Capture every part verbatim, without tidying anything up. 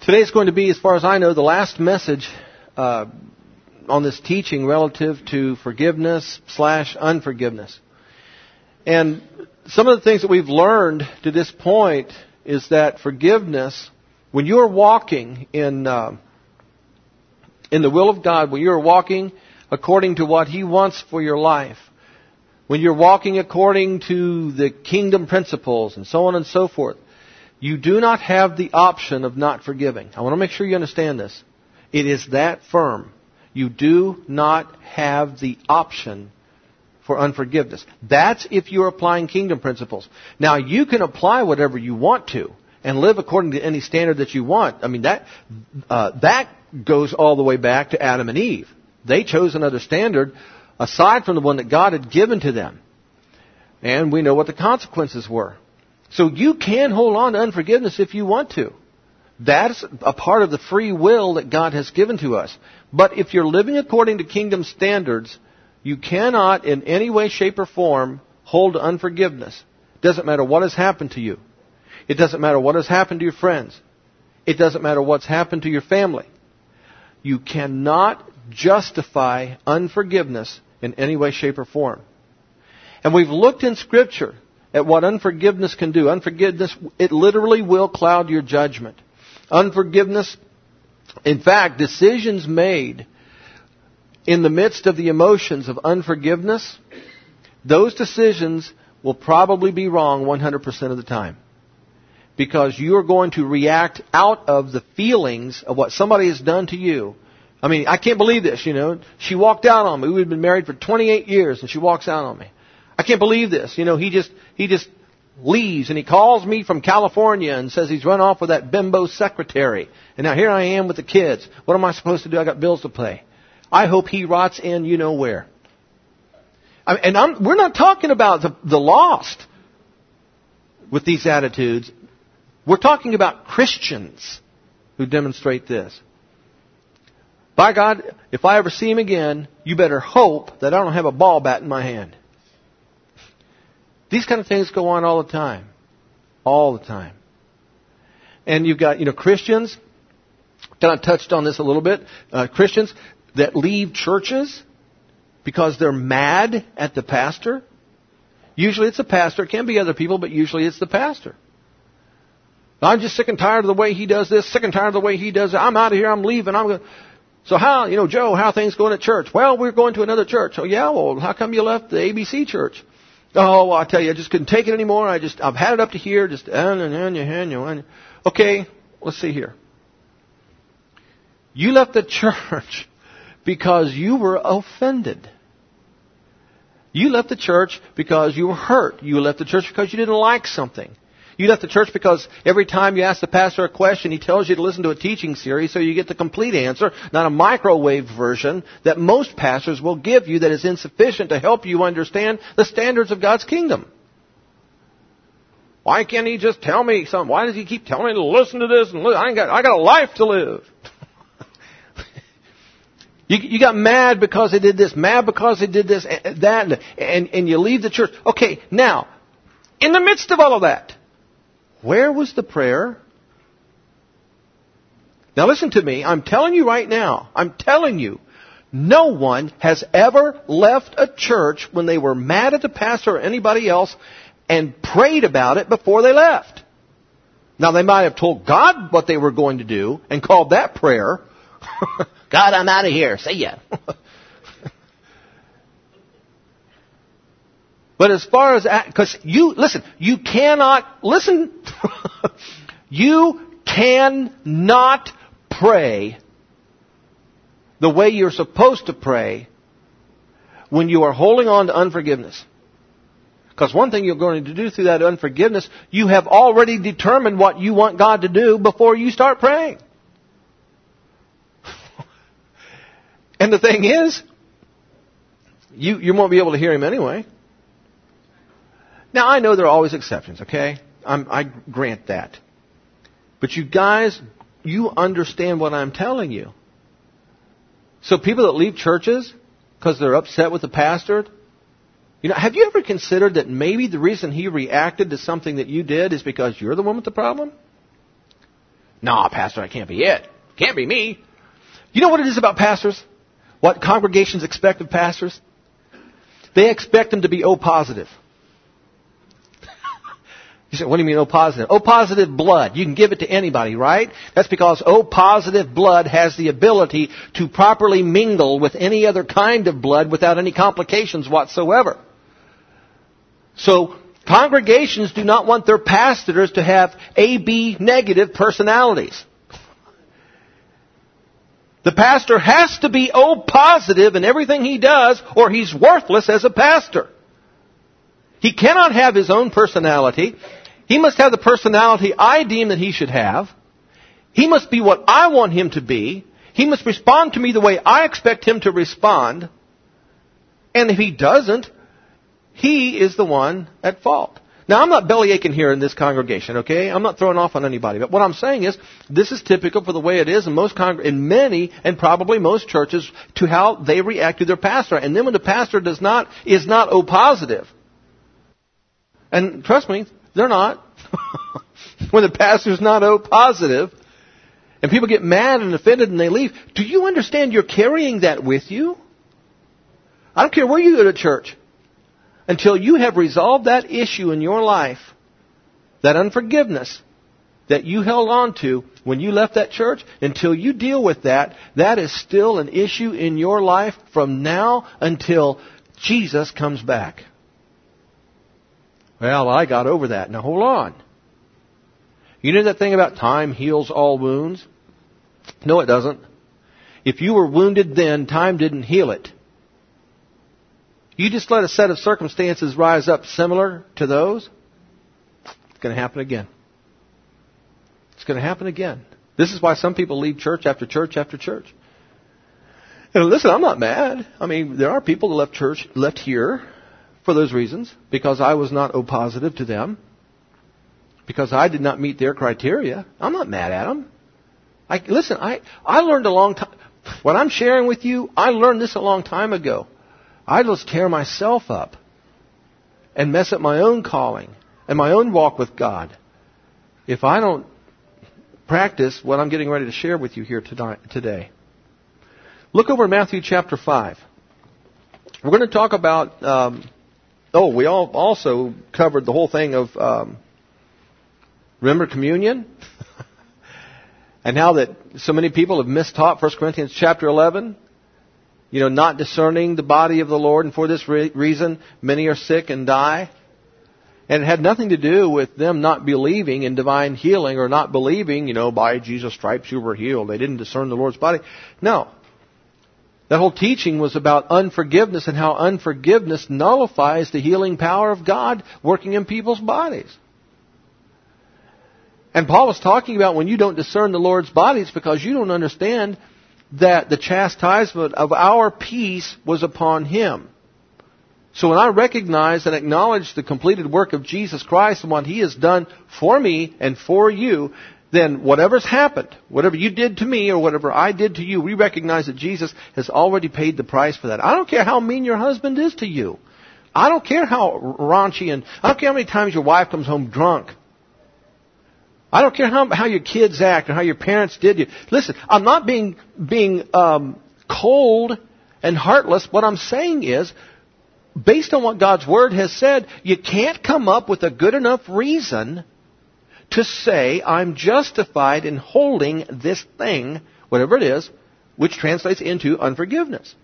Today's going to be, as far as I know, the last message uh, on this teaching relative to forgiveness slash unforgiveness. And some of the things that we've learned to this point is that forgiveness, when you're walking in uh, in the will of God, when you're walking according to what He wants for your life, when you're walking according to the kingdom principles and so on and so forth, you do not have the option of not forgiving. I want to make sure you understand this. It is that firm. You do not have the option for unforgiveness. That's if you're applying kingdom principles. Now, you can apply whatever you want to and live according to any standard that you want. I mean, that uh, that goes all the way back to Adam and Eve. They chose another standard aside from the one that God had given to them. And we know what the consequences were. So you can hold on to unforgiveness if you want to. That's a part of the free will that God has given to us. But if you're living according to kingdom standards, you cannot in any way, shape, or form hold to unforgiveness. It doesn't matter what has happened to you. It doesn't matter what has happened to your friends. It doesn't matter what's happened to your family. You cannot justify unforgiveness in any way, shape, or form. And we've looked in Scripture at what unforgiveness can do. Unforgiveness, it literally will cloud your judgment. Unforgiveness, in fact, decisions made in the midst of the emotions of unforgiveness, those decisions will probably be wrong one hundred percent of the time. Because you're going to react out of the feelings of what somebody has done to you. I mean, I can't believe this, you know. She walked out on me. We've been married for twenty-eight years and she walks out on me. I can't believe this. You know, he just he just leaves and he calls me from California and says he's run off with that bimbo secretary. And now here I am with the kids. What am I supposed to do? I got bills to pay. I hope he rots in you know where. I, and I'm, we're not talking about the, the lost with these attitudes. We're talking about Christians who demonstrate this. By God, if I ever see him again, you better hope that I don't have a ball bat in my hand. These kind of things go on all the time. All the time. And you've got, you know, Christians, kind of touched on this a little bit, uh, Christians that leave churches because they're mad at the pastor. Usually it's the pastor. It can be other people, but usually it's the pastor. I'm just sick and tired of the way he does this, sick and tired of the way he does it. I'm out of here. I'm leaving. I'm going. So how, you know, Joe, how are things going at church? Well, we're going to another church. Oh, yeah? Well, how come you left the A B C church? Oh, well, I tell you, I just couldn't take it anymore. I just, I've had it up to here. Just, okay, let's see here. You left the church because you were offended. You left the church because you were hurt. You left the church because you didn't like something. You left the church because every time you ask the pastor a question, he tells you to listen to a teaching series so you get the complete answer, not a microwave version that most pastors will give you that is insufficient to help you understand the standards of God's kingdom. Why can't he just tell me something? Why does he keep telling me to listen to this? And listen? I ain't got, I got a life to live. you, you got mad because they did this, mad because they did this, that, and, and you leave the church. Okay, now, in the midst of all of that, where was the prayer? Now listen to me. I'm telling you right now. I'm telling you. No one has ever left a church when they were mad at the pastor or anybody else and prayed about it before they left. Now they might have told God what they were going to do and called that prayer. God, I'm out of here. See ya. But as far as, because you, listen, you cannot, listen, you cannot pray the way you're supposed to pray when you are holding on to unforgiveness. Because one thing you're going to do through that unforgiveness, you have already determined what you want God to do before you start praying. And the thing is, you, you won't be able to hear Him anyway. Now, I know there are always exceptions, okay? I'm, I grant that. But you guys, you understand what I'm telling you. So people that leave churches because they're upset with the pastor, you know, have you ever considered that maybe the reason he reacted to something that you did is because you're the one with the problem? No, Pastor, that can't be it. Can't be me. You know what it is about pastors? What congregations expect of pastors? They expect them to be O positive. You say, what do you mean O positive? O positive blood. You can give it to anybody, right? That's because O positive blood has the ability to properly mingle with any other kind of blood without any complications whatsoever. So, congregations do not want their pastors to have A B negative personalities. The pastor has to be O positive in everything he does, or he's worthless as a pastor. He cannot have his own personality. He must have the personality I deem that he should have. He must be what I want him to be. He must respond to me the way I expect him to respond. And if he doesn't, he is the one at fault. Now, I'm not bellyaching here in this congregation, okay? I'm not throwing off on anybody. But what I'm saying is, this is typical for the way it is in most con- in many and probably most churches to how they react to their pastor. And then when the pastor does not is not O positive, and trust me, they're not. When the pastor's not O positive, and people get mad and offended and they leave, do you understand you're carrying that with you? I don't care where you go to church. Until you have resolved that issue in your life, that unforgiveness that you held on to when you left that church, until you deal with that, that is still an issue in your life from now until Jesus comes back. Well, I got over that. Now hold on. You know that thing about time heals all wounds? No, it doesn't. If you were wounded then, time didn't heal it. You just let a set of circumstances rise up similar to those, it's going to happen again. It's going to happen again. This is why some people leave church after church after church. And listen, I'm not mad. I mean, there are people that left church, left here for those reasons, because I was not O positive to them, because I did not meet their criteria. I'm not mad at them. I, listen, I, I learned a long time. What I'm sharing with you, I learned this a long time ago. I just tear myself up and mess up my own calling and my own walk with God if I don't practice what I'm getting ready to share with you here today. Look over Matthew chapter five. We're going to talk about, um, oh, we all also covered the whole thing of, um, remember communion? And how that so many people have mistaught First Corinthians chapter eleven. You know, not discerning the body of the Lord, and for this re- reason, many are sick and die. And it had nothing to do with them not believing in divine healing, or not believing, you know, by Jesus' stripes you were healed. They didn't discern the Lord's body. No. That whole teaching was about unforgiveness and how unforgiveness nullifies the healing power of God working in people's bodies. And Paul was talking about when you don't discern the Lord's body, it's because you don't understand that the chastisement of our peace was upon Him. So when I recognize and acknowledge the completed work of Jesus Christ and what He has done for me and for you, then whatever's happened, whatever you did to me or whatever I did to you, we recognize that Jesus has already paid the price for that. I don't care how mean your husband is to you. I don't care how raunchy, and I don't care how many times your wife comes home drunk. I don't care how, how your kids act or how your parents did you. Listen, I'm not being being um, cold and heartless. What I'm saying is, based on what God's Word has said, you can't come up with a good enough reason to say, I'm justified in holding this thing, whatever it is, which translates into unforgiveness.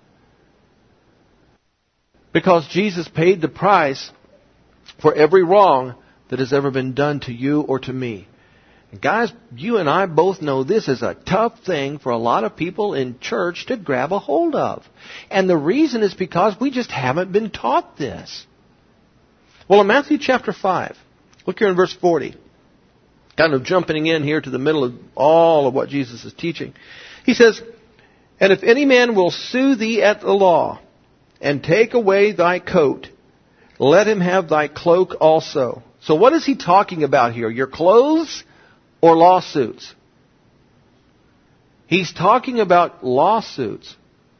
Because Jesus paid the price for every wrong that has ever been done to you or to me. Guys, you and I both know this is a tough thing for a lot of people in church to grab a hold of. And the reason is because we just haven't been taught this. Well, in Matthew chapter five, look here in verse forty. Kind of jumping in here to the middle of all of what Jesus is teaching. He says, and if any man will sue thee at the law, and take away thy coat, let him have thy cloak also. So what is he talking about here? Your clothes? Or lawsuits? He's talking about lawsuits.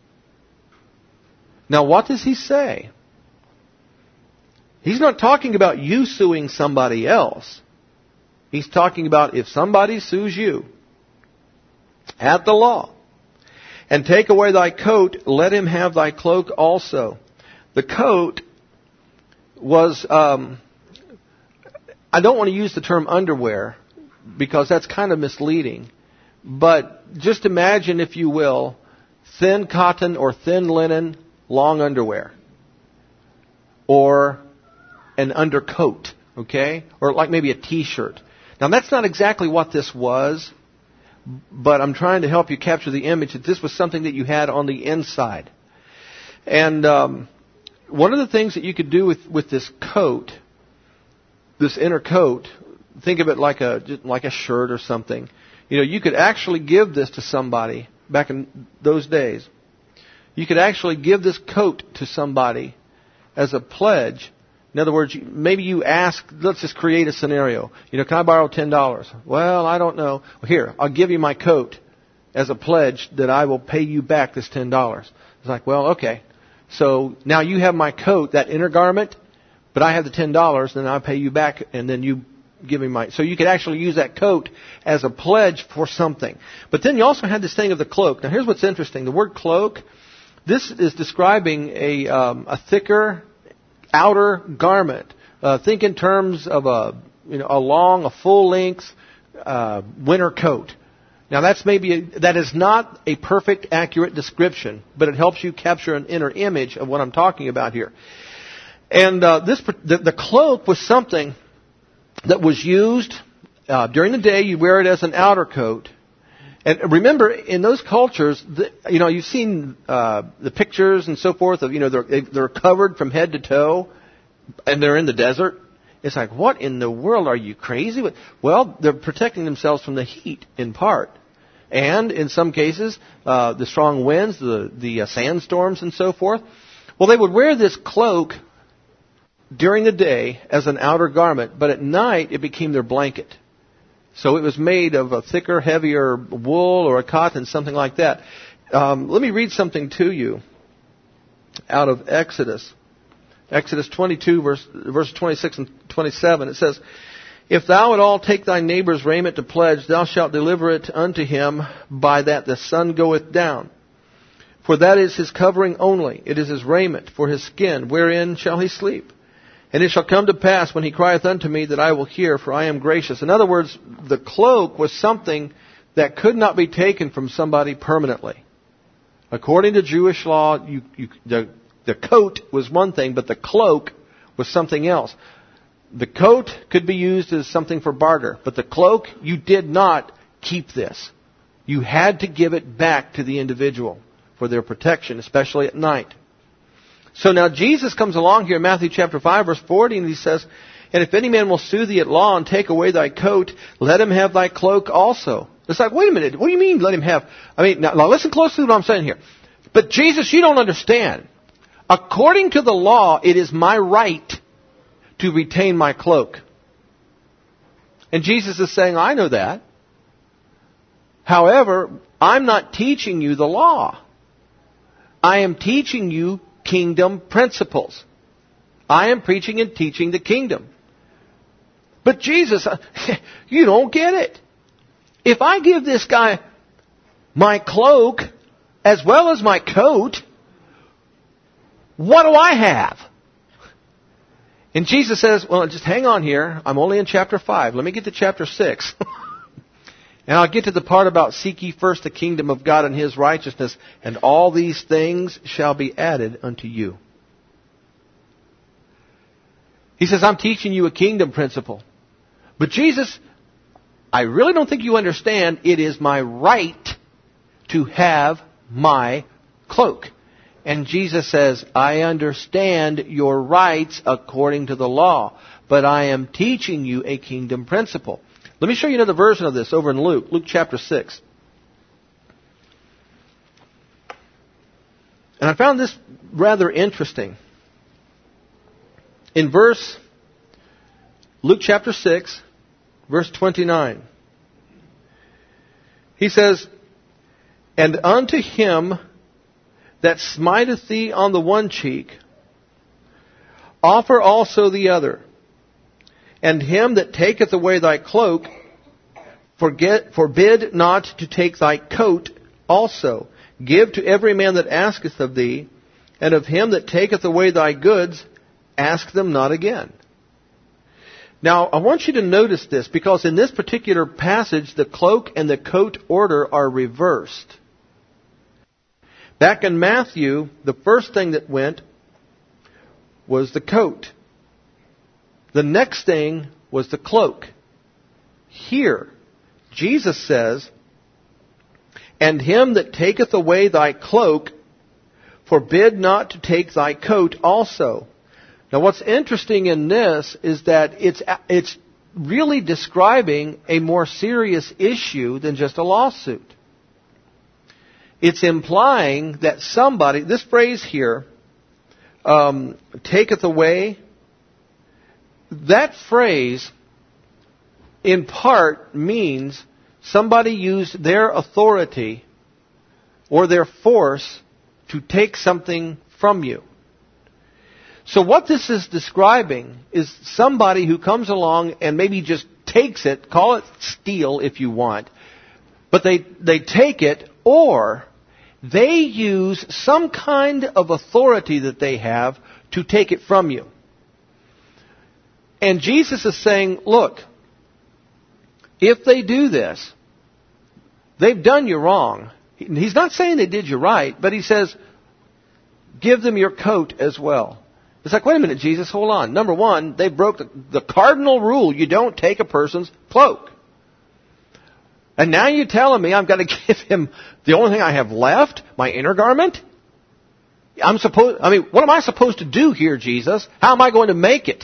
Now, what does he say? He's not talking about you suing somebody else. He's talking about if somebody sues you. at the law, and take away thy coat, let him have thy cloak also. The coat was, um, I don't want to use the term underwear, because that's kind of misleading. But just imagine, if you will, thin cotton or thin linen, long underwear. Or an undercoat, okay? Or like maybe a t-shirt. Now that's not exactly what this was, but I'm trying to help you capture the image that this was something that you had on the inside. And um, one of the things that you could do with, with this coat, this inner coat, think of it like a like a shirt or something. You know, you could actually give this to somebody back in those days. You could actually give this coat to somebody as a pledge. In other words, maybe you ask, let's just create a scenario. You know, can I borrow ten dollars? Well, I don't know. Well, here, I'll give you my coat as a pledge that I will pay you back this ten dollars. It's like, well, okay. So now you have my coat, that inner garment, but I have the ten dollars, then I'll pay you back, and then you give me my... So you could actually use that coat as a pledge for something. But then you also had this thing of the cloak. Now here's what's interesting. The word cloak, this is describing a, um, a thicker outer garment. Uh, think in terms of a, you know, a long, a full-length uh, winter coat. Now that's maybe a, that is not a perfect, accurate description, but it helps you capture an inner image of what I'm talking about here. And uh, this the, the cloak was something that was used uh, during the day. You wear it as an outer coat. And remember, in those cultures, the, you know, you've seen uh, the pictures and so forth of, you know, they're, they're covered from head to toe, and they're in the desert. It's like, what in the world, are you crazy? Well, they're protecting themselves from the heat, in part. And in some cases, uh, the strong winds, the, the uh, sandstorms and so forth. Well, they would wear this cloak during the day as an outer garment, but at night it became their blanket. So it was made of a thicker, heavier wool or a cotton, something like that. Um, let me read something to you out of Exodus. Exodus twenty-two, verse, verse twenty-six and twenty-seven. It says, if thou at all take thy neighbour's raiment to pledge, thou shalt deliver it unto him by that the sun goeth down. For that is his covering only. It is his raiment for his skin. Wherein shall he sleep? And it shall come to pass when he crieth unto me that I will hear, for I am gracious. In other words, the cloak was something that could not be taken from somebody permanently. According to Jewish law, you, you, the, the coat was one thing, but the cloak was something else. The coat could be used as something for barter, but the cloak, you did not keep this. You had to give it back to the individual for their protection, especially at night. So now Jesus comes along here in Matthew chapter five, verse forty, and he says, and if any man will sue thee at law and take away thy coat, let him have thy cloak also. It's like, wait a minute, what do you mean let him have? I mean, now, now listen closely to what I'm saying here. But Jesus, you don't understand. According to the law, it is my right to retain my cloak. And Jesus is saying, I know that. However, I'm not teaching you the law. I am teaching you kingdom principles. I am preaching and teaching the kingdom. But Jesus, you don't get it. If I give this guy my cloak as well as my coat, what do I have? And Jesus says, well, just hang on here. I'm only in chapter five. Let me get to chapter six. And I'll get to the part about seek ye first the kingdom of God and His righteousness, and all these things shall be added unto you. He says, I'm teaching you a kingdom principle. But Jesus, I really don't think you understand. It is my right to have my cloak. And Jesus says, I understand your rights according to the law, but I am teaching you a kingdom principle. Let me show you another version of this over in Luke, Luke chapter six. And I found this rather interesting. In verse, Luke chapter six, verse twenty-nine. He says, and unto him that smiteth thee on the one cheek, offer also the other. And him that taketh away thy cloak, Forget, forbid not to take thy coat also. Give to every man that asketh of thee, and of him that taketh away thy goods, ask them not again. Now, I want you to notice this, because in this particular passage, the cloak and the coat order are reversed. Back in Matthew, the first thing that went was the coat. The next thing was the cloak. Here, Jesus says, and him that taketh away thy cloak, forbid not to take thy coat also. Now what's interesting in this is that it's it's really describing a more serious issue than just a lawsuit. It's implying that somebody, this phrase here, um, taketh away, that phrase in part means somebody used their authority or their force to take something from you. So what this is describing is somebody who comes along and maybe just takes it, call it steal if you want, but they, they take it, or they use some kind of authority that they have to take it from you. And Jesus is saying, look, if they do this, they've done you wrong. He's not saying they did you right, but he says, give them your coat as well. It's like, wait a minute, Jesus, hold on. Number one, they broke the, the cardinal rule. You don't take a person's cloak. And now you're telling me I've got to give him the only thing I have left, my inner garment? I'm supposed, I mean, what am I supposed to do here, Jesus? How am I going to make it?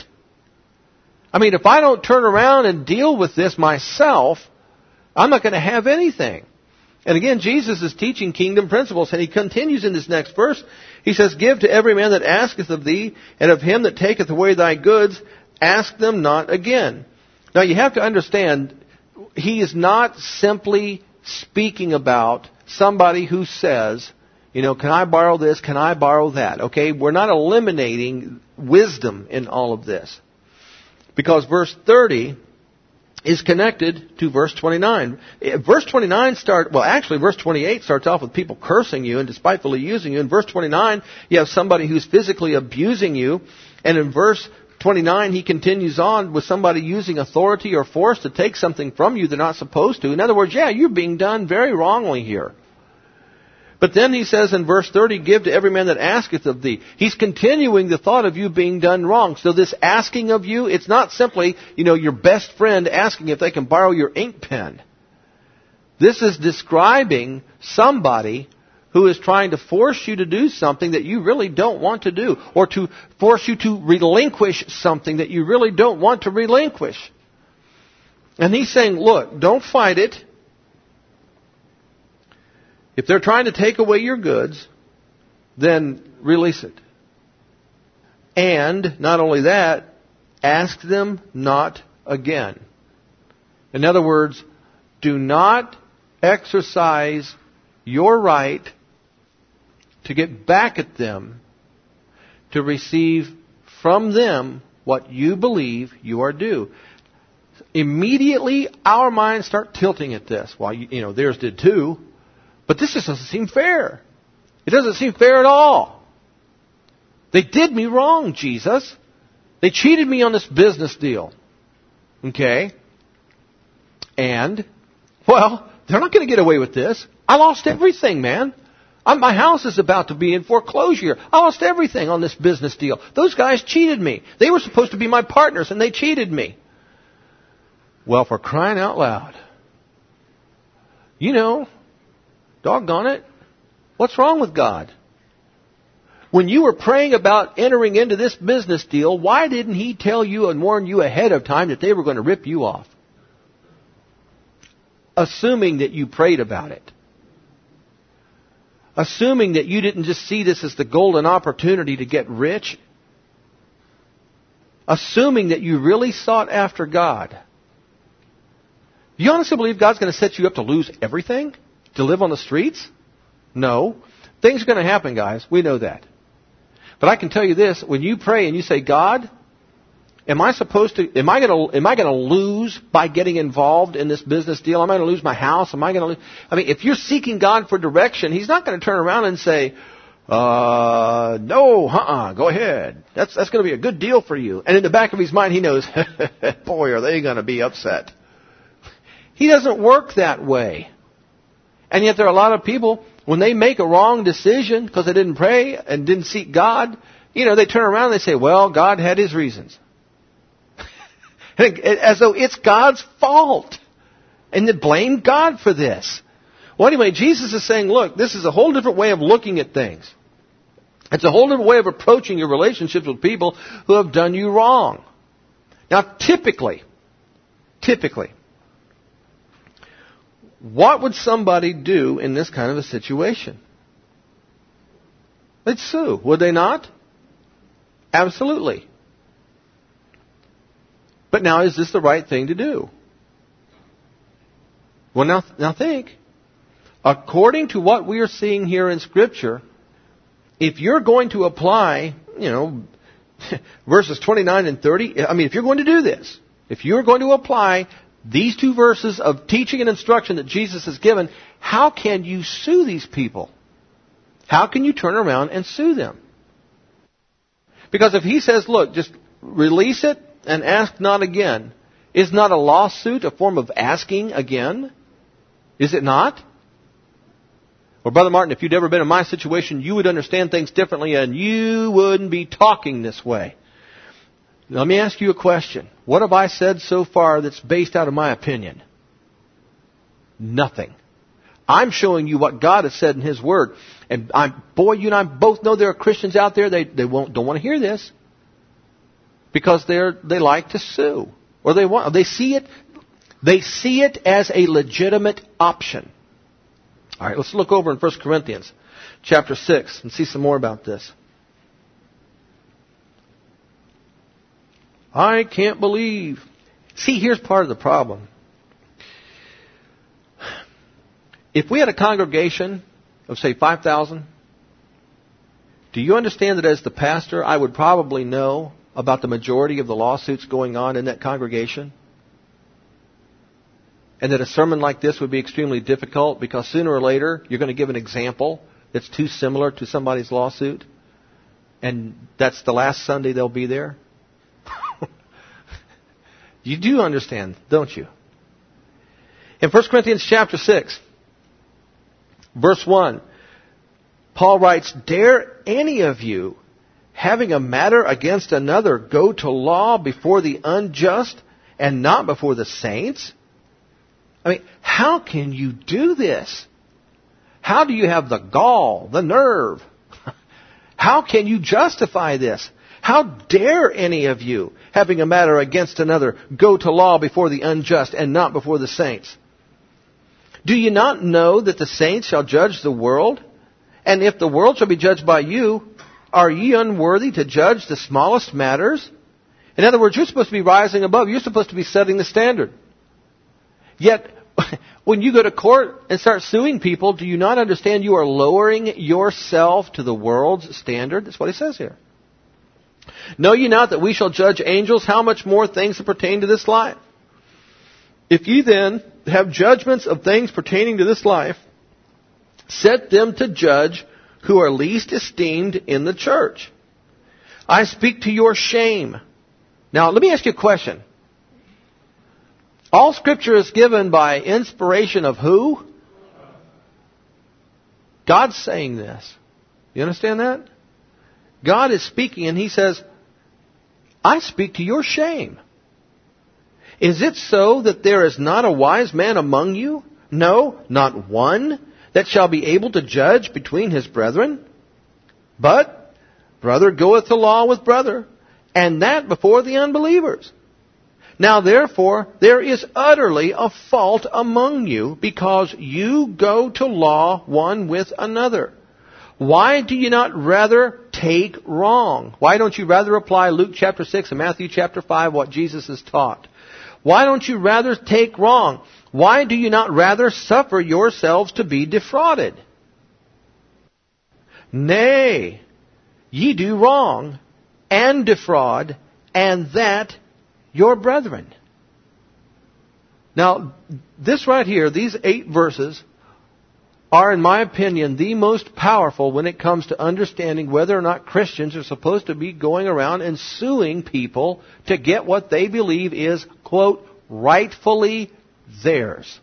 I mean, if I don't turn around and deal with this myself, I'm not going to have anything. And again, Jesus is teaching kingdom principles, and he continues in this next verse. He says, give to every man that asketh of thee, and of him that taketh away thy goods, ask them not again. Now you have to understand, he is not simply speaking about somebody who says, you know, can I borrow this, can I borrow that? Okay, we're not eliminating wisdom in all of this. Because verse thirty is connected to verse twenty-nine. Verse twenty-nine start, well actually verse twenty-eight starts off with people cursing you and despitefully using you. In verse twenty-nine, you have somebody who's physically abusing you. And in verse twenty-nine, he continues on with somebody using authority or force to take something from you they're not supposed to. In other words, yeah, you're being done very wrongly here. But then he says in verse thirty, give to every man that asketh of thee. He's continuing the thought of you being done wrong. So this asking of you, it's not simply, you know, your best friend asking if they can borrow your ink pen. This is describing somebody who is trying to force you to do something that you really don't want to do, or to force you to relinquish something that you really don't want to relinquish. And he's saying, look, don't fight it. If they're trying to take away your goods, then release it. And not only that, ask them not again. In other words, do not exercise your right to get back at them, to receive from them what you believe you are due. Immediately, our minds start tilting at this. Well, you, you know, theirs did too. But this just doesn't seem fair. It doesn't seem fair at all. They did me wrong, Jesus. They cheated me on this business deal. Okay? And, well, they're not going to get away with this. I lost everything, man. I'm, my house is about to be in foreclosure. I lost everything on this business deal. Those guys cheated me. They were supposed to be my partners, and they cheated me. Well, for crying out loud. You know, doggone it. What's wrong with God? When you were praying about entering into this business deal, why didn't He tell you and warn you ahead of time that they were going to rip you off? Assuming that you prayed about it. Assuming that you didn't just see this as the golden opportunity to get rich. Assuming that you really sought after God. Do you honestly believe God's going to set you up to lose everything? To live on the streets? No. Things are going to happen, guys. We know that. But I can tell you this. When you pray and you say, God, Am I supposed to, am I going to, am I going to lose by getting involved in this business deal? Am I going to lose my house? Am I going to lose? I mean, if you're seeking God for direction, He's not going to turn around and say, uh, no, uh-uh, go ahead. That's, that's going to be a good deal for you. And in the back of his mind, he knows, boy, are they going to be upset. He doesn't work that way. And yet there are a lot of people, when they make a wrong decision because they didn't pray and didn't seek God, you know, they turn around and they say, well, God had His reasons. As though it's God's fault. And they blame God for this. Well, anyway, Jesus is saying, look, this is a whole different way of looking at things. It's a whole different way of approaching your relationships with people who have done you wrong. Now, typically, typically, what would somebody do in this kind of a situation? They'd sue, would they not? Absolutely. But now, is this the right thing to do? Well, now, now think. According to what we are seeing here in Scripture, if you're going to apply, you know, verses twenty-nine and thirty, I mean, if you're going to do this, if you're going to apply these two verses of teaching and instruction that Jesus has given, how can you sue these people? How can you turn around and sue them? Because if He says, look, just release it and ask not again, is not a lawsuit a form of asking again? Is it not? Well, Brother Martin, if you'd ever been in my situation, you would understand things differently and you wouldn't be talking this way. Let me ask you a question. What have I said so far that's based out of my opinion? Nothing. I'm showing you what God has said in His Word. And I'm, boy, you and I both know there are Christians out there, they, they won't, don't want to hear this. Because they're, they like to sue. Or they want, they see it, they see it as a legitimate option. All right, let's look over in First Corinthians chapter six and see some more about this. I can't believe. See, here's part of the problem. If we had a congregation of, say, five thousand, do you understand that as the pastor, I would probably know about the majority of the lawsuits going on in that congregation? And that a sermon like this would be extremely difficult because sooner or later you're going to give an example that's too similar to somebody's lawsuit. And that's the last Sunday they'll be there. You do understand, don't you? In First Corinthians chapter six, verse one, Paul writes, dare any of you, having a matter against another, go to law before the unjust and not before the saints? I mean, how can you do this? How do you have the gall, the nerve? How can you justify this? How dare any of you, having a matter against another, go to law before the unjust and not before the saints? Do you not know that the saints shall judge the world? And if the world shall be judged by you, are ye unworthy to judge the smallest matters? In other words, you're supposed to be rising above. You're supposed to be setting the standard. Yet, when you go to court and start suing people, do you not understand you are lowering yourself to the world's standard? That's what he says here. Know ye not that we shall judge angels? How much more things that pertain to this life? If ye then have judgments of things pertaining to this life, set them to judge who are least esteemed in the church. I speak to your shame. Now, let me ask you a question. All Scripture is given by inspiration of who? God's saying this. You understand that? God is speaking and He says, I speak to your shame. Is it so that there is not a wise man among you? No, not one, that shall be able to judge between his brethren? But brother goeth to law with brother, and that before the unbelievers. Now therefore, there is utterly a fault among you, because you go to law one with another. Why do you not rather take wrong? Why don't you rather apply Luke chapter six and Matthew chapter five, what Jesus has taught? Why don't you rather take wrong? Why do you not rather suffer yourselves to be defrauded? Nay, ye do wrong, and defraud, and that your brethren. Now, this right here, these eight verses, are, in my opinion, the most powerful when it comes to understanding whether or not Christians are supposed to be going around and suing people to get what they believe is, quote, rightfully theirs.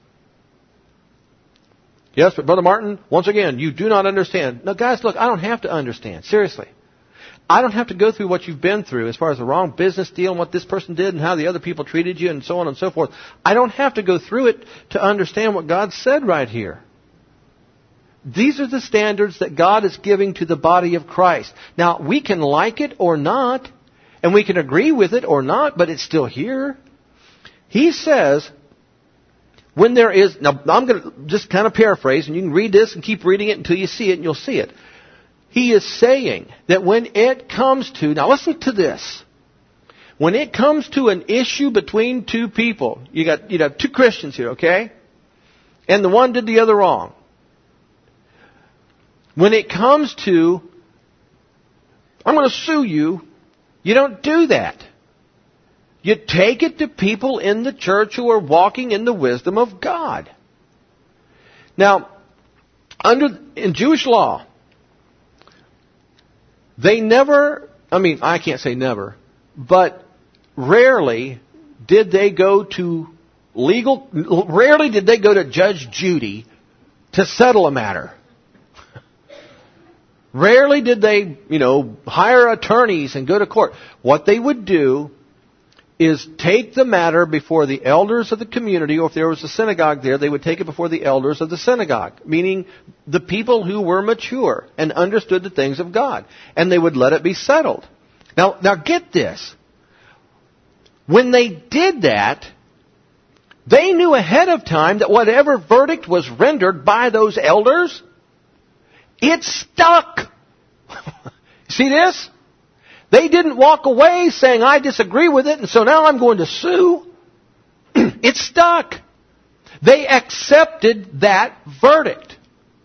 Yes, but Brother Martin, once again, you do not understand. No, guys, look, I don't have to understand. Seriously. I don't have to go through what you've been through as far as the wrong business deal and what this person did and how the other people treated you and so on and so forth. I don't have to go through it to understand what God said right here. These are the standards that God is giving to the body of Christ. Now, we can like it or not, and we can agree with it or not, but it's still here. He says, when there is, now I'm going to just kind of paraphrase, and you can read this and keep reading it until you see it, and you'll see it. He is saying that when it comes to, now listen to this. When it comes to an issue between two people, you got, you got two Christians here, okay? And the one did the other wrong. When it comes to, I'm going to sue you, you don't do that. You take it to people in the church who are walking in the wisdom of God. Now, under in Jewish law, they never, I mean, I can't say never, but rarely did they go to legal, rarely did they go to Judge Judy to settle a matter. Rarely did they, you know, hire attorneys and go to court. What they would do is take the matter before the elders of the community, or if there was a synagogue there, they would take it before the elders of the synagogue, meaning the people who were mature and understood the things of God. And they would let it be settled. Now, now get this. When they did that, they knew ahead of time that whatever verdict was rendered by those elders, it stuck. See this? They didn't walk away saying, I disagree with it, and so now I'm going to sue. It stuck. They accepted that verdict.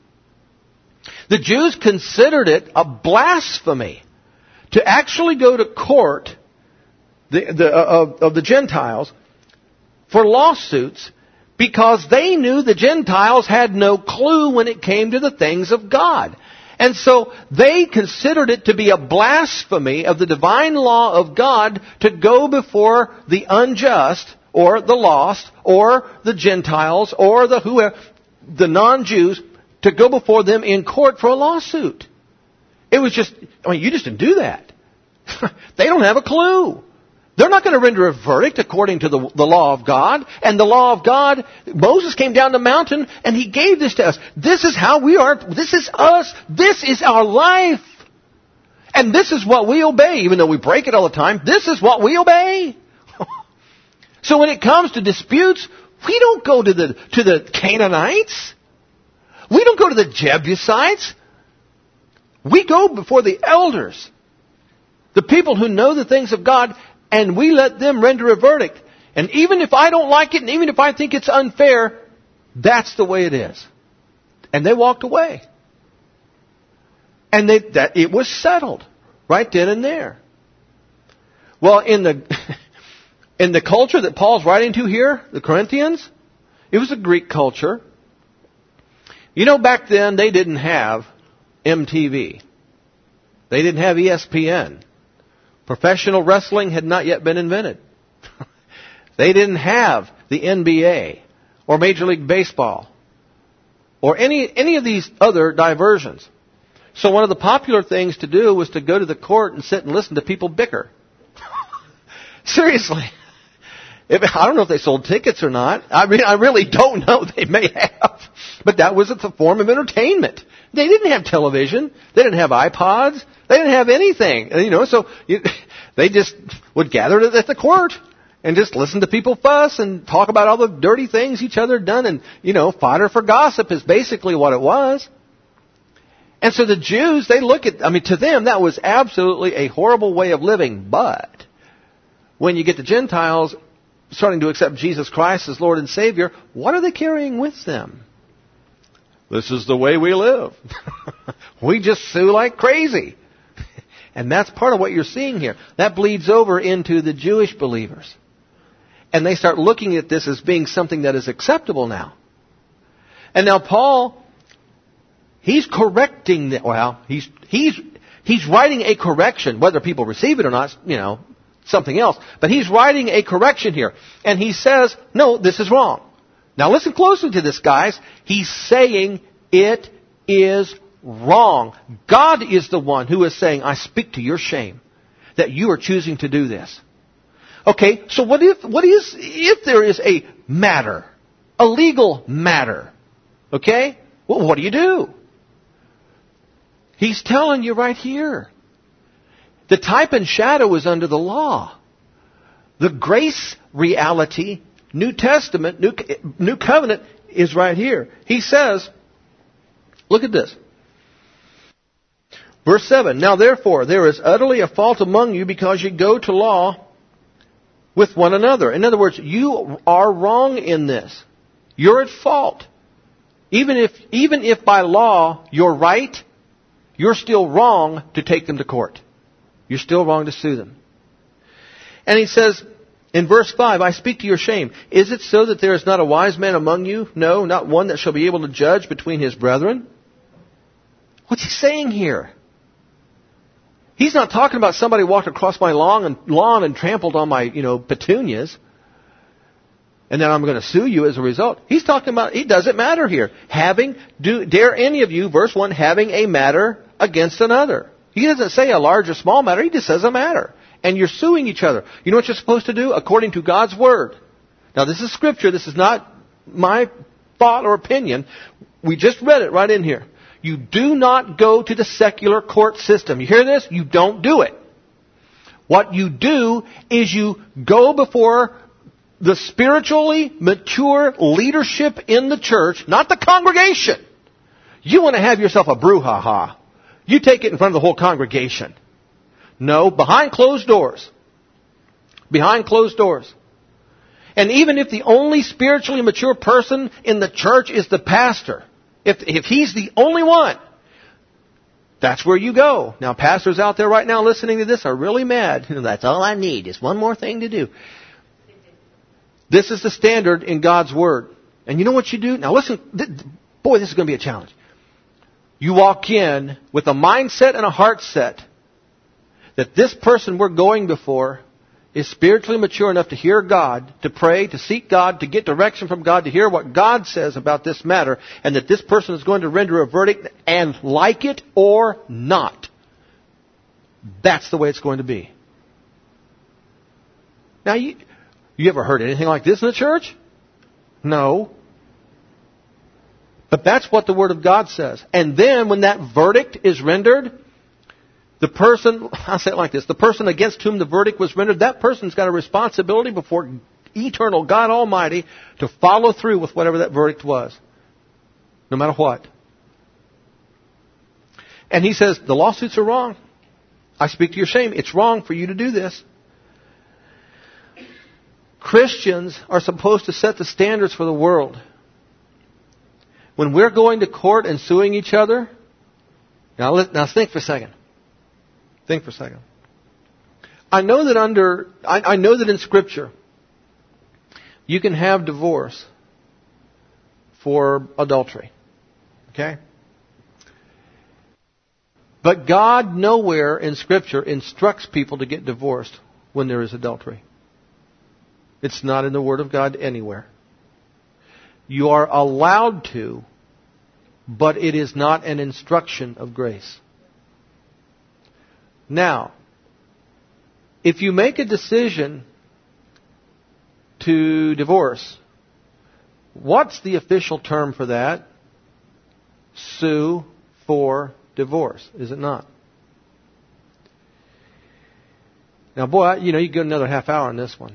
The Jews considered it a blasphemy to actually go to court the, the, uh, of, of the Gentiles for lawsuits, because they knew the Gentiles had no clue when it came to the things of God. And so they considered it to be a blasphemy of the divine law of God to go before the unjust or the lost or the Gentiles or the whoever, the non-Jews, to go before them in court for a lawsuit. It was just, I mean, you just didn't do that. They don't have a clue. They're not going to render a verdict according to the, the law of God. And the law of God, Moses came down the mountain and he gave this to us. This is how we are. This is us. This is our life. And this is what we obey, even though we break it all the time. This is what we obey. So when it comes to disputes, we don't go to the, to the Canaanites. We don't go to the Jebusites. We go before the elders, the people who know the things of God, and we let them render a verdict. And even if I don't like it, and even if I think it's unfair, that's the way it is. And they walked away. And they, that it was settled right then and there. Well, in the in the culture that Paul's writing to here, the Corinthians, it was a Greek culture. You know, back then they didn't have M T V. They didn't have E S P N. Professional wrestling had not yet been invented. They didn't have the N B A or Major League Baseball or any any of these other diversions. So one of the popular things to do was to go to the court and sit and listen to people bicker. Seriously. If, I don't know if they sold tickets or not. I mean, I really don't know. They may have. But that was a form of entertainment. They didn't have television. They didn't have iPods. They didn't have anything. You know, so you, they just would gather at the court and just listen to people fuss and talk about all the dirty things each other had done. And, you know, fodder for gossip is basically what it was. And so the Jews, they look at, I mean, to them, that was absolutely a horrible way of living. But when you get the Gentiles starting to accept Jesus Christ as Lord and Savior, what are they carrying with them? This is the way we live. We just sue like crazy. And that's part of what you're seeing here. That bleeds over into the Jewish believers. And they start looking at this as being something that is acceptable now. And now Paul, he's correcting that. Well, he's he's he's writing a correction. Whether people receive it or not, you know, something else. But he's writing a correction here. And he says, no, this is wrong. Now listen closely to this, guys. He's saying it is wrong. God is the one who is saying, I speak to your shame that you are choosing to do this. Okay, so what if, what is, if there is a matter, a legal matter, okay, well, what do you do? He's telling you right here. The type and shadow is under the law. The grace reality, New Testament, New, New Covenant is right here. He says, look at this. Verse seven, now therefore there is utterly a fault among you because you go to law with one another. In other words, you are wrong in this. You're at fault. Even if, even if by law you're right, you're still wrong to take them to court. You're still wrong to sue them. And he says in verse five, I speak to your shame. Is it so that there is not a wise man among you? No, not one that shall be able to judge between his brethren. What's he saying here? He's not talking about somebody walked across my lawn and, lawn and trampled on my, you know, petunias, and then I'm going to sue you as a result. He's talking about, it doesn't matter here. Having, do, dare any of you, verse one, having a matter against another. He doesn't say a large or small matter, he just says a matter. And you're suing each other. You know what you're supposed to do? According to God's Word. Now this is Scripture, this is not my thought or opinion. We just read it right in here. You do not go to the secular court system. You hear this? You don't do it. What you do is you go before the spiritually mature leadership in the church, not the congregation. You want to have yourself a brouhaha. You take it in front of the whole congregation. No, behind closed doors. Behind closed doors. And even if the only spiritually mature person in the church is the pastor, If if he's the only one, that's where you go. Now, pastors out there right now listening to this are really mad. That's all I need is one more thing to do. This is the standard in God's Word. And you know what you do? Now listen, th- boy, this is going to be a challenge. You walk in with a mindset and a heart set that this person we're going before is spiritually mature enough to hear God, to pray, to seek God, to get direction from God, to hear what God says about this matter, and that this person is going to render a verdict and like it or not. That's the way it's going to be. Now, you, you ever heard anything like this in the church? No. But that's what the Word of God says. And then when that verdict is rendered, the person, I'll say it like this, the person against whom the verdict was rendered, that person's got a responsibility before eternal God Almighty to follow through with whatever that verdict was. No matter what. And he says, the lawsuits are wrong. I speak to your shame. It's wrong for you to do this. Christians are supposed to set the standards for the world. When we're going to court and suing each other, now, let, now think for a second. Think for a second. I know that under, I, I know that in Scripture, you can have divorce for adultery. Okay? But God nowhere in Scripture instructs people to get divorced when there is adultery. It's not in the Word of God anywhere. You are allowed to, but it is not an instruction of grace. Now, if you make a decision to divorce, what's the official term for that? Sue for divorce, is it not? Now, boy, you know, you get another half hour on this one.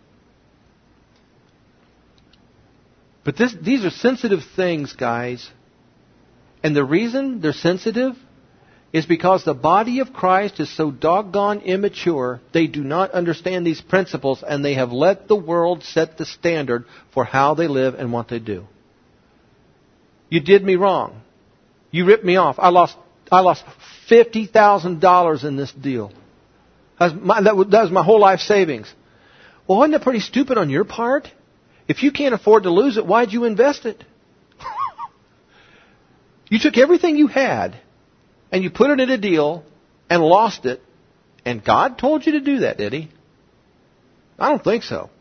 But this, these are sensitive things, guys. And the reason they're sensitive is because the body of Christ is so doggone immature, they do not understand these principles, and they have let the world set the standard for how they live and what they do. You did me wrong. You ripped me off. I lost I lost fifty thousand dollars in this deal. That was, my, that was my whole life savings. Well, wasn't that pretty stupid on your part? If you can't afford to lose it, why'd you invest it? You took everything you had and you put it in a deal and lost it. And God told you to do that, did He? I don't think so.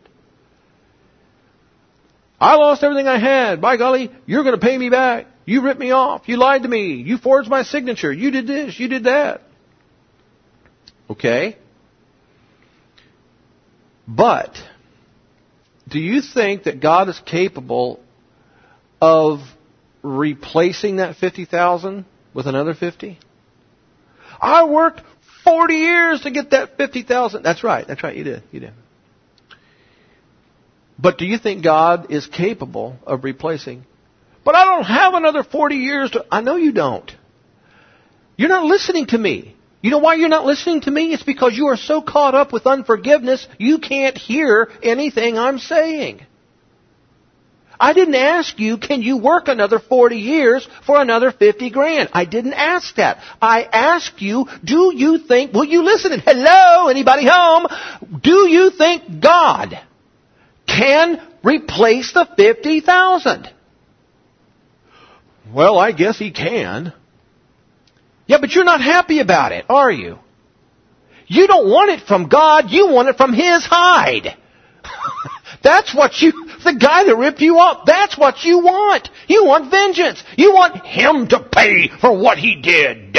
I lost everything I had. By golly, you're going to pay me back. You ripped me off. You lied to me. You forged my signature. You did this. You did that. Okay. But do you think that God is capable of replacing that fifty thousand with another fifty? I worked forty years to get that fifty thousand. That's right. That's right. You did. You did. But do you think God is capable of replacing? But I don't have another forty years to... I know you don't. You're not listening to me. You know why you're not listening to me? It's because you are so caught up with unforgiveness, you can't hear anything I'm saying. I didn't ask you, can you work another forty years for another fifty grand? I didn't ask that. I asked you, do you think, will you listen? And hello, anybody home? Do you think God can replace the fifty thousand? Well, I guess He can. Yeah, but you're not happy about it, are you? You don't want it from God, you want it from His hide. That's what you, the guy that ripped you off, that's what you want. You want vengeance. You want Him to pay for what He did.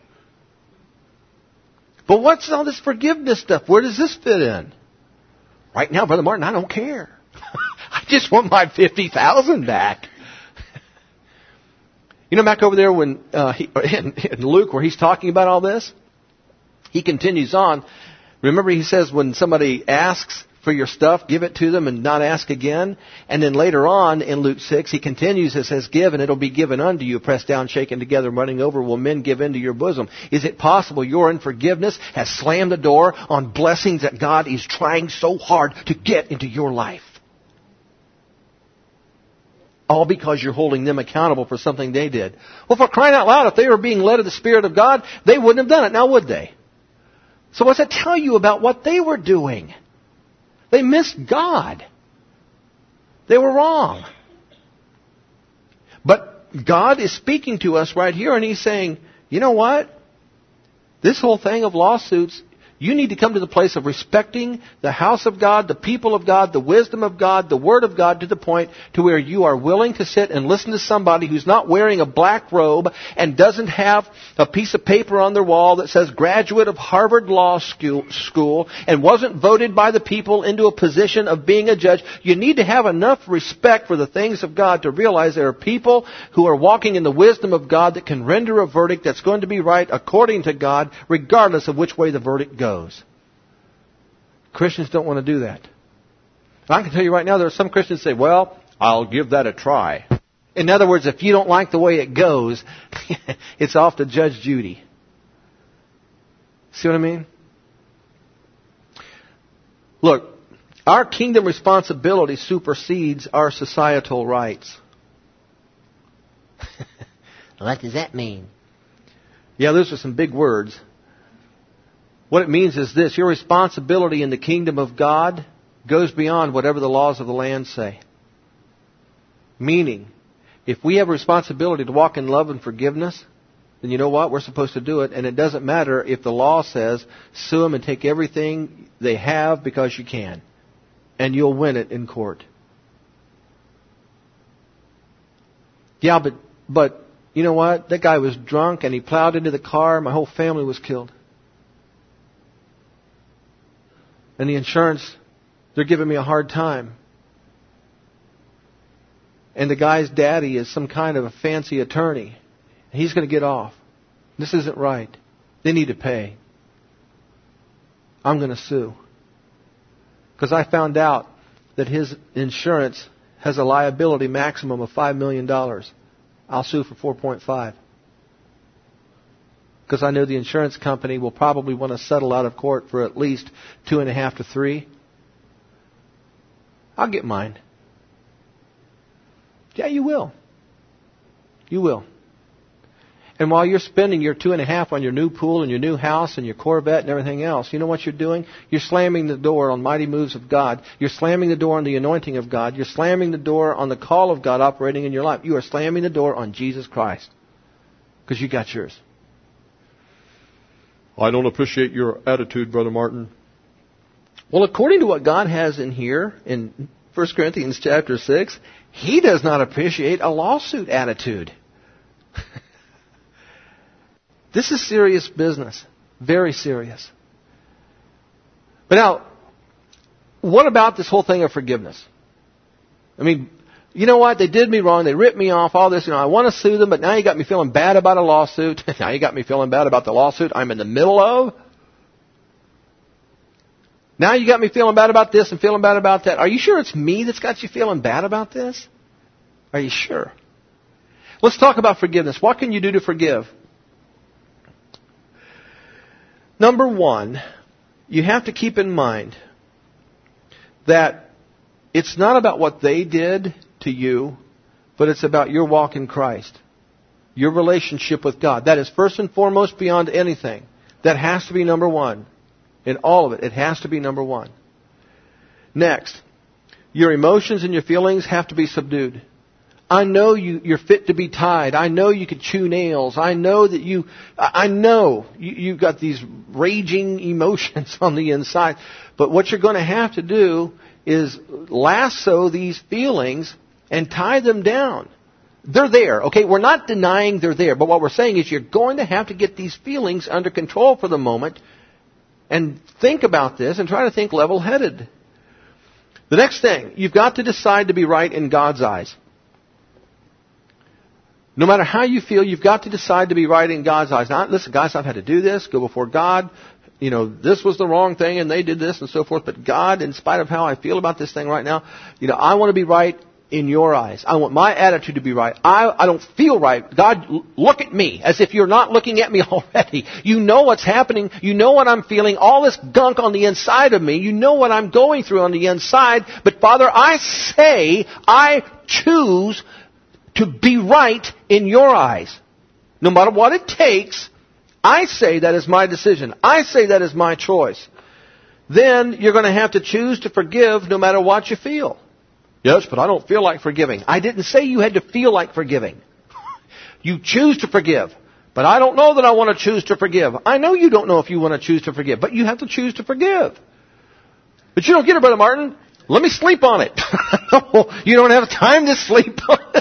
But what's all this forgiveness stuff? Where does this fit in? Right now, Brother Martin, I don't care. I just want my fifty thousand back. You know, back over there when uh, he, in, in Luke, where he's talking about all this, he continues on. Remember, he says when somebody asks for your stuff, give it to them and not ask again. And then later on in Luke six, he continues, it says, give and it'll be given unto you, pressed down, shaken together, running over, will men give into your bosom. Is it possible your unforgiveness has slammed the door on blessings that God is trying so hard to get into your life? All because you're holding them accountable for something they did. Well, for crying out loud, if they were being led of the Spirit of God, they wouldn't have done it, now would they? So what's that tell you about what they were doing? They missed God. They were wrong. But God is speaking to us right here, and He's saying, you know what? This whole thing of lawsuits, you need to come to the place of respecting the house of God, the people of God, the wisdom of God, the Word of God, to the point to where you are willing to sit and listen to somebody who's not wearing a black robe and doesn't have a piece of paper on their wall that says graduate of Harvard Law School and wasn't voted by the people into a position of being a judge. You need to have enough respect for the things of God to realize there are people who are walking in the wisdom of God that can render a verdict that's going to be right according to God, regardless of which way the verdict goes. Goes. Christians don't want to do that. I can tell you right now, there are some Christians who say, well, I'll give that a try. In other words, if you don't like the way it goes, it's off to Judge Judy. See what I mean? Look, our kingdom responsibility supersedes our societal rights. What does that mean? Yeah, those are some big words. What it means is this: your responsibility in the kingdom of God goes beyond whatever the laws of the land say. Meaning, if we have a responsibility to walk in love and forgiveness, then you know what? We're supposed to do it. And it doesn't matter if the law says, sue them and take everything they have because you can. And you'll win it in court. Yeah, but, but you know what? That guy was drunk and he plowed into the car. My whole family was killed. And the insurance, they're giving me a hard time. And the guy's daddy is some kind of a fancy attorney. He's going to get off. This isn't right. They need to pay. I'm going to sue. Because I found out that his insurance has a liability maximum of five million dollars. I'll sue for four point five. Because I know the insurance company will probably want to settle out of court for at least two and a half to three. I'll get mine. Yeah, you will. You will. And while you're spending your two and a half on your new pool and your new house and your Corvette and everything else, you know what you're doing? You're slamming the door on mighty moves of God. You're slamming the door on the anointing of God. You're slamming the door on the call of God operating in your life. You are slamming the door on Jesus Christ. Because you got yours. I don't appreciate your attitude, Brother Martin. Well, according to what God has in here, in First Corinthians chapter six, He does not appreciate a lawsuit attitude. This is serious business. Very serious. But now, what about this whole thing of forgiveness? I mean, you know what? They did me wrong. They ripped me off. All this. You know, I want to sue them, but now you got me feeling bad about a lawsuit. Now you got me feeling bad about the lawsuit I'm in the middle of. Now you got me feeling bad about this and feeling bad about that. Are you sure it's me that's got you feeling bad about this? Are you sure? Let's talk about forgiveness. What can you do to forgive? Number one, you have to keep in mind that it's not about what they did to you, but it's about your walk in Christ. Your relationship with God. That is first and foremost beyond anything. That has to be number one. In all of it, it has to be number one. Next, your emotions and your feelings have to be subdued. I know you, you're fit to be tied. I know you could chew nails. I know that you, I know you, you've got these raging emotions on the inside. But what you're going to have to do is lasso these feelings and tie them down. They're there, okay? We're not denying they're there. But what we're saying is you're going to have to get these feelings under control for the moment and think about this and try to think level-headed. The next thing, you've got to decide to be right in God's eyes. No matter how you feel, you've got to decide to be right in God's eyes. Now, listen, guys, I've had to do this, go before God. You know, this was the wrong thing and they did this and so forth. But God, in spite of how I feel about this thing right now, you know, I want to be right in your eyes. I want my attitude to be right. I, I don't feel right. God, look at me as if you're not looking at me already. You know what's happening. You know what I'm feeling. All this gunk on the inside of me. You know what I'm going through on the inside. But Father, I say, I choose to be right in your eyes. No matter what it takes, I say that is my decision. I say that is my choice. Then you're going to have to choose to forgive no matter what you feel. Yes, but I don't feel like forgiving. I didn't say you had to feel like forgiving. You choose to forgive. But I don't know that I want to choose to forgive. I know you don't know if you want to choose to forgive, but you have to choose to forgive. But you don't get it, Brother Martin. Let me sleep on it. No, you don't have time to sleep on it.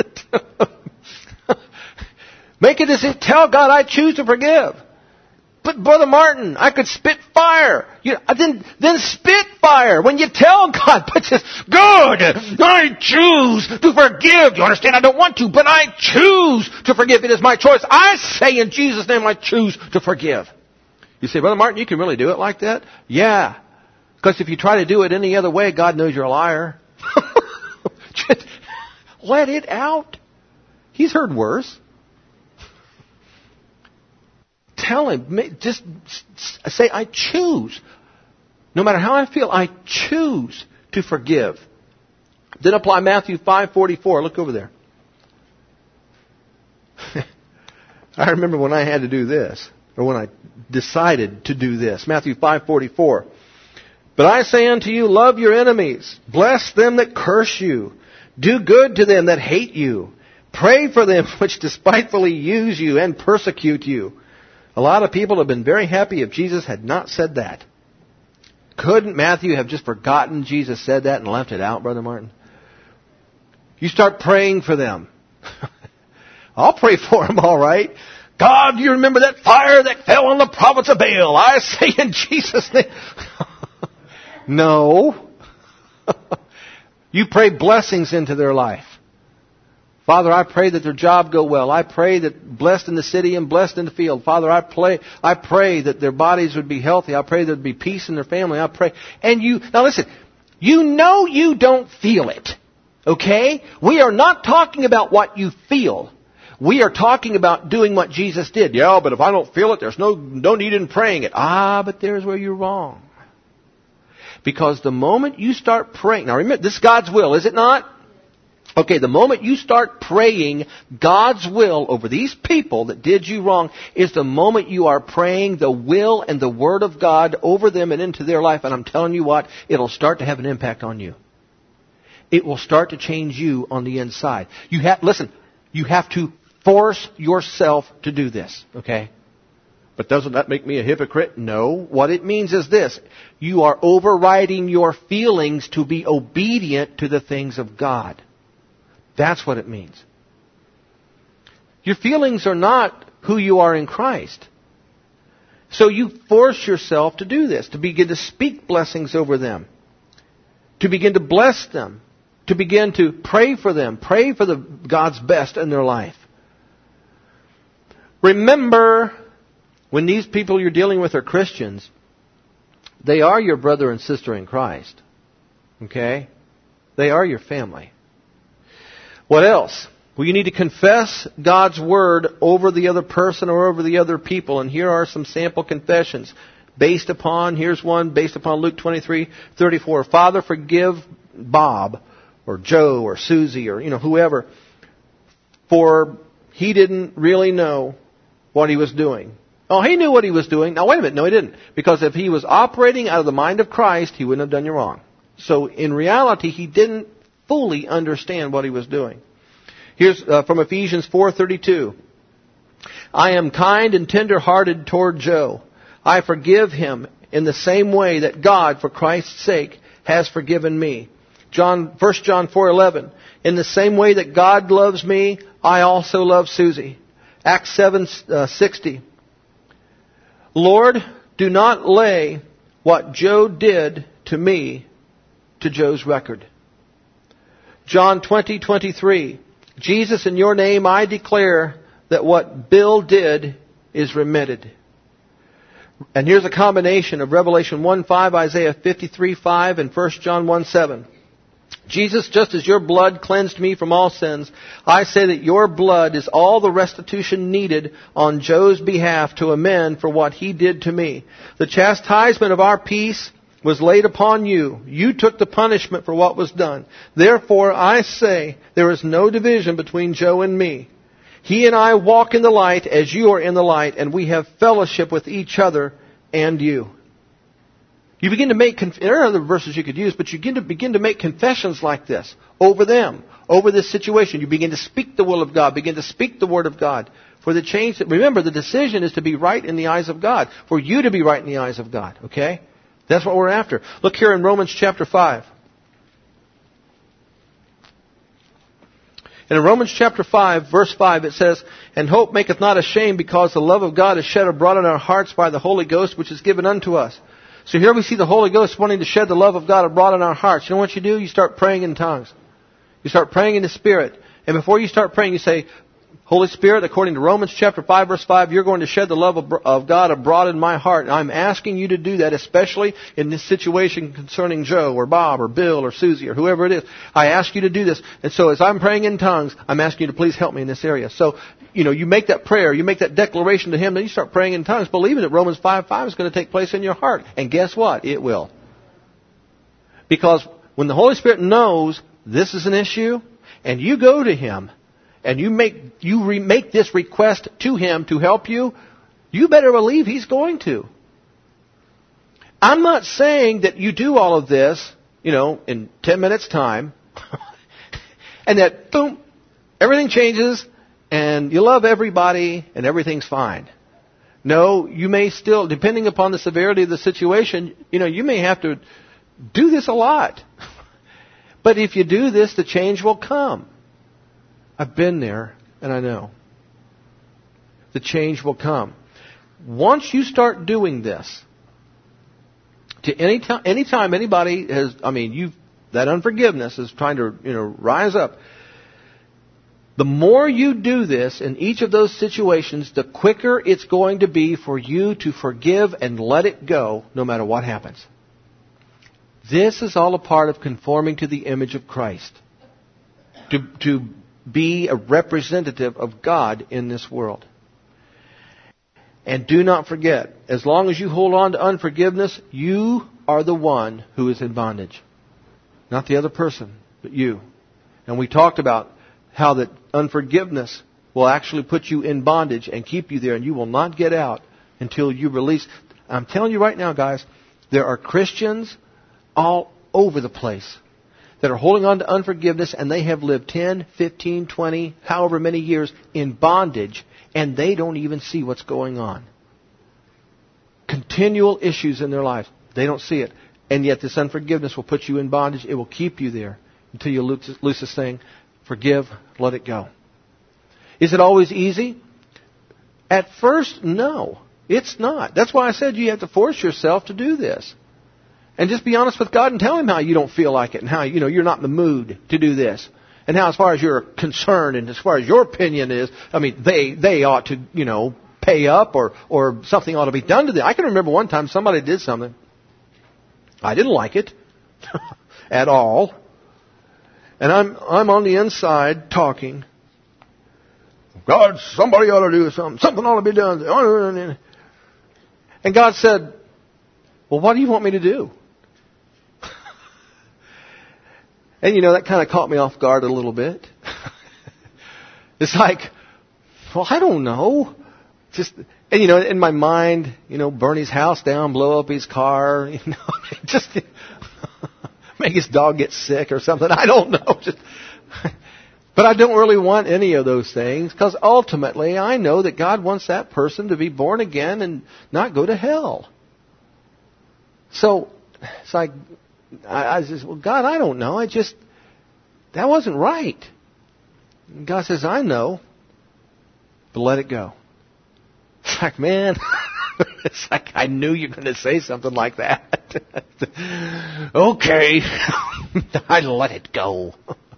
Make a decision. Tell God I choose to forgive. But Brother Martin, I could spit fire. You know, then, then spit fire when you tell God. But just, good, I choose to forgive. You understand? I don't want to, but I choose to forgive. It is my choice. I say in Jesus' name I choose to forgive. You say, Brother Martin, you can really do it like that? Yeah. Because if you try to do it any other way, God knows you're a liar. Just let it out. He's heard worse. Tell him, just say, I choose. No matter how I feel, I choose to forgive. Then apply Matthew five forty-four. Look over there. I remember when I had to do this, or when I decided to do this. Matthew five forty-four. But I say unto you, love your enemies. Bless them that curse you. Do good to them that hate you. Pray for them which despitefully use you and persecute you. A lot of people have been very happy if Jesus had not said that. Couldn't Matthew have just forgotten Jesus said that and left it out, Brother Martin? You start praying for them. I'll pray for them, all right. God, do you remember that fire that fell on the prophets of Baal? I say in Jesus' name. No. You pray blessings into their life. Father, I pray that their job go well. I pray that blessed in the city and blessed in the field. Father, I pray, I pray that their bodies would be healthy. I pray there would be peace in their family. I pray. And you, now listen, you know you don't feel it. Okay? We are not talking about what you feel. We are talking about doing what Jesus did. Yeah, but if I don't feel it, there's no, no need in praying it. Ah, but there's where you're wrong. Because the moment you start praying, now remember, this is God's will, is it not? Okay, the moment you start praying God's will over these people that did you wrong is the moment you are praying the will and the Word of God over them and into their life. And I'm telling you what, it'll start to have an impact on you. It will start to change you on the inside. You have, listen, you have to force yourself to do this, okay? But doesn't that make me a hypocrite? No. What it means is this. You are overriding your feelings to be obedient to the things of God. That's what it means. Your feelings are not who you are in Christ. So you force yourself to do this, to begin to speak blessings over them, to begin to bless them, to begin to pray for them, pray for the God's best in their life. Remember, when these people you're dealing with are Christians, they are your brother and sister in Christ. Okay? They are your family. What else? Well, you need to confess God's Word over the other person or over the other people. And here are some sample confessions based upon, here's one, based upon Luke twenty-three thirty-four. Father, forgive Bob or Joe or Susie or, you know, whoever, for he didn't really know what he was doing. Oh, he knew what he was doing. Now, wait a minute. No, he didn't. Because if he was operating out of the mind of Christ, he wouldn't have done you wrong. So, in reality, he didn't fully understand what he was doing. Here's uh, from Ephesians four thirty-two. I am kind and tender-hearted toward Joe. I forgive him in the same way that God, for Christ's sake, has forgiven me. John, First John four eleven. In the same way that God loves me, I also love Susie. Acts seven sixty. Lord, do not lay what Joe did to me to Joe's record. John twenty twenty-three. Jesus, in your name I declare that what Bill did is remitted. And here's a combination of Revelation one five, Isaiah fifty-three five, and First John one seven. Jesus, just as your blood cleansed me from all sins, I say that your blood is all the restitution needed on Joe's behalf to amend for what he did to me. The chastisement of our peace was laid upon you. You took the punishment for what was done. Therefore, I say there is no division between Joe and me. He and I walk in the light as you are in the light, and we have fellowship with each other and you. You begin to make, there are other verses you could use, but you begin to begin to make confessions like this over them, over this situation. You begin to speak the will of God, begin to speak the Word of God for the change. That, remember, the decision is to be right in the eyes of God, for you to be right in the eyes of God, okay? That's what we're after. Look here in Romans chapter five. And in Romans chapter five, verse five, it says, And hope maketh not ashamed, because the love of God is shed abroad in our hearts by the Holy Ghost, which is given unto us. So here we see the Holy Ghost wanting to shed the love of God abroad in our hearts. You know what you do? You start praying in tongues. You start praying in the Spirit. And before you start praying, you say, Holy Spirit, according to Romans chapter five, verse five, you're going to shed the love of, of God abroad in my heart. And I'm asking you to do that, especially in this situation concerning Joe or Bob or Bill or Susie or whoever it is. I ask you to do this. And so as I'm praying in tongues, I'm asking you to please help me in this area. So, you know, you make that prayer, you make that declaration to Him, then you start praying in tongues, believing that Romans five five is going to take place in your heart. And guess what? It will. Because when the Holy Spirit knows this is an issue, and you go to Him, and you make you re- make this request to Him to help you, you better believe He's going to. I'm not saying that you do all of this, you know, in ten minutes' time, and that, boom, everything changes, and you love everybody, and everything's fine. No, you may still, depending upon the severity of the situation, you know, you may have to do this a lot. But if you do this, the change will come. I've been there, and I know. The change will come. Once you start doing this, to any time, anytime anybody has, I mean, you that unforgiveness is trying to, you know, rise up. The more you do this in each of those situations, the quicker it's going to be for you to forgive and let it go, no matter what happens. This is all a part of conforming to the image of Christ. To, to be a representative of God in this world. And do not forget, as long as you hold on to unforgiveness, you are the one who is in bondage. Not the other person, but you. And we talked about how that unforgiveness will actually put you in bondage and keep you there, and you will not get out until you release. I'm telling you right now, guys, there are Christians all over the place that are holding on to unforgiveness, and they have lived ten, fifteen, twenty, however many years in bondage, and they don't even see what's going on. Continual issues in their lives. They don't see it. And yet this unforgiveness will put you in bondage. It will keep you there until you loose this thing. Forgive, let it go. Is it always easy? At first, no. It's not. That's why I said you have to force yourself to do this. And just be honest with God and tell Him how you don't feel like it and how, you know, you're not in the mood to do this. And how, as far as you're concerned and as far as your opinion is, I mean, they, they ought to, you know, pay up or, or something ought to be done to them. I can remember one time somebody did something. I didn't like it at all. And I'm, I'm on the inside talking. God, somebody ought to do something. Something ought to be done. And God said, well, what do you want me to do? And, you know, that kind of caught me off guard a little bit. It's like, well, I don't know. Just, and, you know, in my mind, you know, burn his house down, blow up his car, you know, just make his dog get sick or something. I don't know. Just, but I don't really want any of those things because ultimately I know that God wants that person to be born again and not go to hell. So it's like, I, I just, well, God, I don't know. I just, that wasn't right. And God says, I know, but let it go. It's like, man, it's like I knew you were going to say something like that. Okay, I let it go.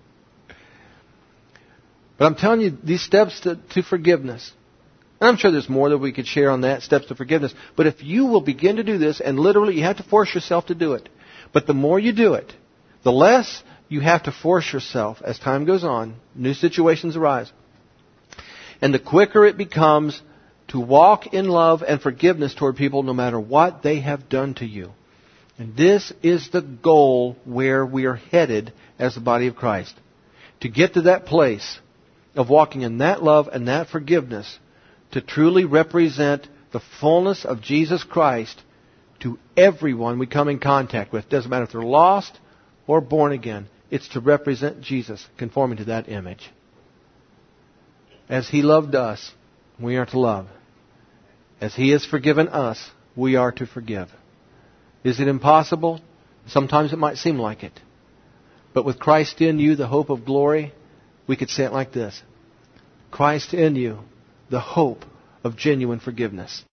But I'm telling you, these steps to, to forgiveness, and I'm sure there's more that we could share on that, steps to forgiveness. But if you will begin to do this, and literally you have to force yourself to do it. But the more you do it, the less you have to force yourself as time goes on. New situations arise. And the quicker it becomes to walk in love and forgiveness toward people no matter what they have done to you. And this is the goal where we are headed as the body of Christ. To get to that place of walking in that love and that forgiveness to truly represent the fullness of Jesus Christ to everyone we come in contact with. Doesn't matter if they're lost or born again. It's to represent Jesus, conforming to that image. As He loved us, we are to love. As He has forgiven us, we are to forgive. Is it impossible? Sometimes it might seem like it. But with Christ in you, the hope of glory, we could say it like this. Christ in you, the hope of genuine forgiveness.